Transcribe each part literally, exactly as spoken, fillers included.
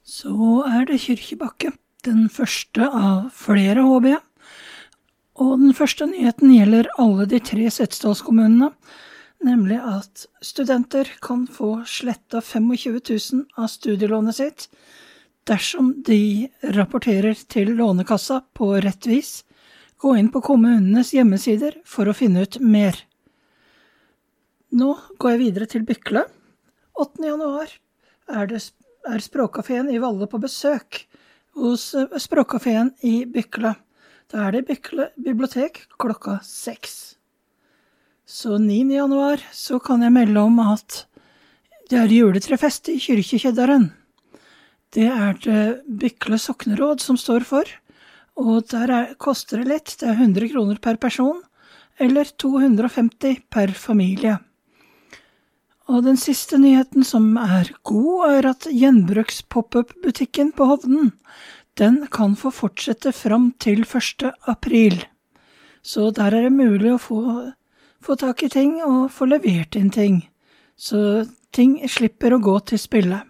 Så er det Kyrkjebakke, den første av flere håper jeg. Og den første nyheten gjelder alle de tre Setesdalskommunene, nemlig at studenter kan få slettet tjuefem tusen av studielånet sitt dersom de rapporterer til Lånekassa på rett vis, gå inn på kommunenes hjemmesider for å finne ut mer. Nå går jeg videre til Bykle. åttende januar er, det, er Språkkaféen i Valle på besøk hos Språkkaféen i Bykle. Da er det Bykle bibliotek klokka seks. Så niende januar så kan jeg melde om at det er juletrefest i Kyrkjekjedderen. Det er det Bykle sokneråd som står for, og der er, koster det litt. Det er hundre kroner per person, eller to hundre og femti per familie. Og den siste nyheten som er god, er at gjenbruks pop-up-butikken på Hovden, den kan få fortsette fram til første april. Så der er det mulig å få, få tak i ting og få levert inn ting. Så ting slipper å gå til spille.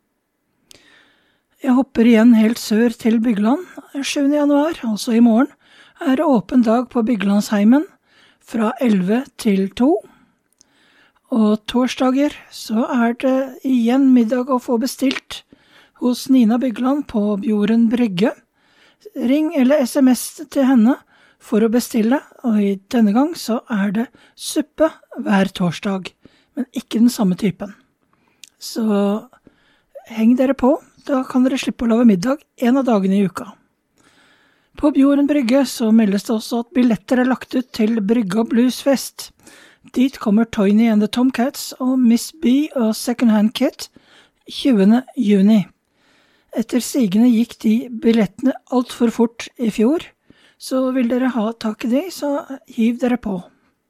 Jeg hopper igjen helt sør til Bygland. sjuende januar, altså i morgen, er det åpen dag på Byglandsheimen fra elleve til to. Og torsdager så er det igjen middag å få bestilt hos Nina Bygland på Bjorden Brygge. Ring eller sms til henne for å bestille, og i denne gang så er det suppe hver torsdag, men ikke den samme typen. Så heng dere på, da kan dere slippe å lage middag en av dagene i uka. På Bjorden Brygge så meldes det også at billetter er lagt ut til Brygga Bluesfest. Dit kommer Toyny and the Tomcats og Miss B og Second Hand Kit tjuende juni. Etter sigende gikk de billettene alt for fort i fjor, så vil dere ha tak i de, så hiv dere på.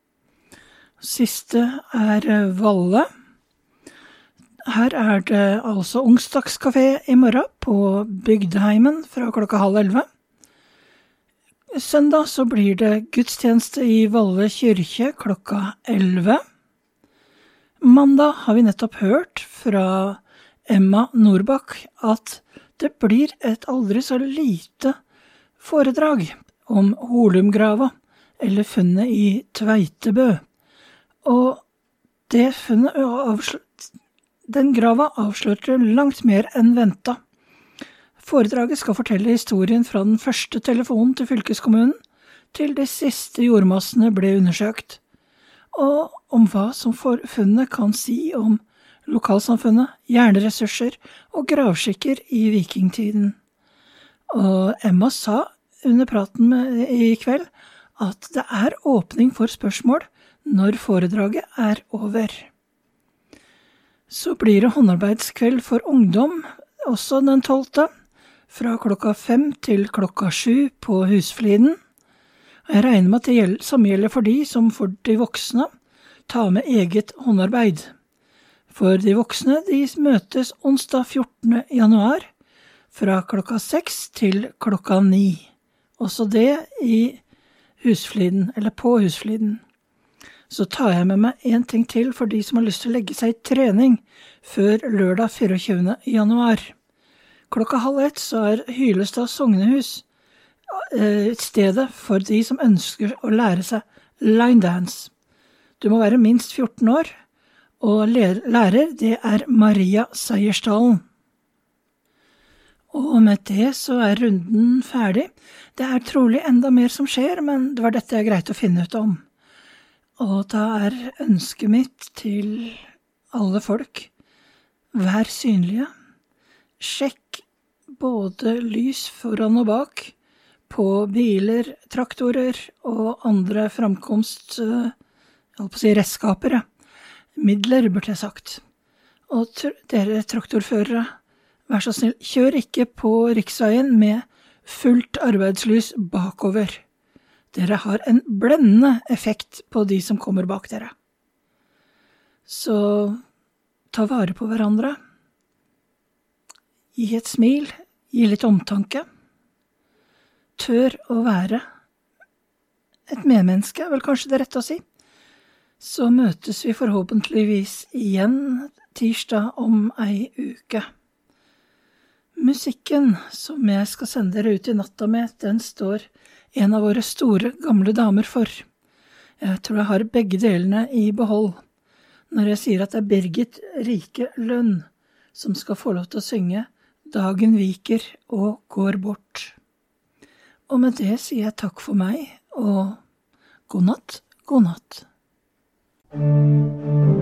Siste er Valle. Her er det altså onsdagskafé i morgen på Bygdeheimen fra klokka halv elleve. Søndag så blir det gudstjeneste i Valle kyrkje klokka elleve. Mandag har vi nettopp hørt fra Emma Nordbakk at det blir et aldri så lite foredrag om Holumgrava, eller funnet i Tveitebø. Og det funnet avslø- den grava avslørte langt mer enn venta. Foredraget skal fortelle historien fra den første telefonen til fylkeskommunen til de siste jordmassene ble undersøkt, og om hva som funnet kan si om lokalsamfunnet, jernressurser og gravskikker i vikingtiden. Og Emma sa under praten med, i kveld at det er åpning for spørsmål når foredraget er over. Så blir det håndarbeidskveld for ungdom, også den tolvte, fra klokka fem til klokka sju på Husfliden. Jeg regner med at det gjelder, samme gjelder for de som for de voksne tar med eget håndarbeid. For de voksne de møtes onsdag fjortende januar fra klokka seks til klokka ni. Også det i Husfliden, eller på Husfliden. Så tar jeg med meg en ting til for de som har lyst til å legge seg i trening før lørdag tjuefire januar. Klokka halv ett så er Hylestad Sognehus eh, stedet for de som ønsker å lære seg line dance. Du må være minst fjorten år, og lærer det er Maria Seiersdalen. Og med det så er runden ferdig. Det er trolig enda mer som skjer, men det var dette jeg greit å finne ut om. Og da er ønsket mitt til alle folk: vær synlige. Sjekk både lys foran og bak på biler, traktorer og andre framkomst, jeg holdt på å si redskaper, midler, burde jeg sagt. Og dere traktorførere, vær så snill, kjør ikke på riksveien med fullt arbeidslys bakover. Dere har en blendende effekt på de som kommer bak dere. Så ta vare på hverandre. Gi et smil, gi litt omtanke. Tør å være et medmenneske, vel kanskje det rette å si. Så møtes vi forhåpentligvis igjen tirsdag om ei uke. musikken som jeg skal sende dere ut i natta med, den står en av våre store gamle damer for. Jeg tror jeg har begge delene i behold, når jeg sier at det er Birgit Rike Lønn som skal få lov til å synge «Dagen viker og går bort». Og med det sier jeg takk for meg, og god natt, god natt.